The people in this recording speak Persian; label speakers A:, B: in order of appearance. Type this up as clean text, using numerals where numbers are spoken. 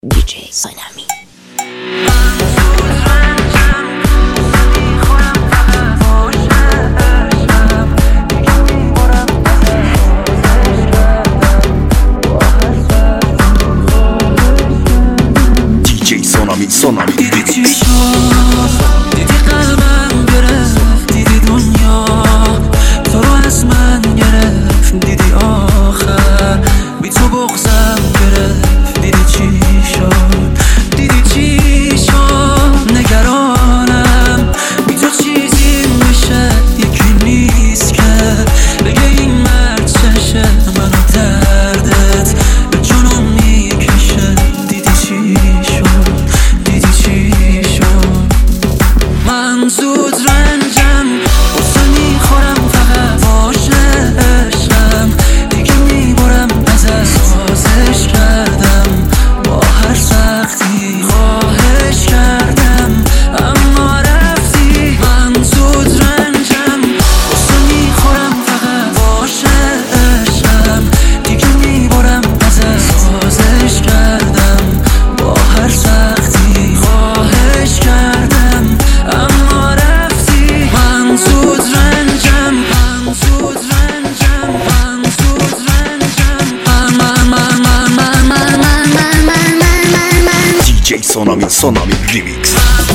A: DJ Sonami.
B: DJ Sonami
C: دیدی چی شد؟ دیدی قلبم گرفت، دیدی دنیا تو رو از من گرفت، دیدی آخر بی تو بغضم گرفت. دیدی چی شد؟ دیدی چی شد؟ نگرانم بی تو چیزی میشه، یکی نیست که بگه این مرد چشه، منو دردت به جنون میکشه. دیدی چی شد؟ دیدی چی شد؟ من زود رنجم بسه میخورم، فقط باشه عشقم، دیگه میبرم ازت. سازش کردم با هر سختی، خواهش کردم اما رفتی. من زود رنجم بسه میخورم، فقط باشه عشقم، دیگه میبرم ازت. سازش کردم با هر سختی، خواهش کردم اما رفتی. من زود رنجم، من زود رنجم، من زود رنجم.
B: DJ Sonami Remix.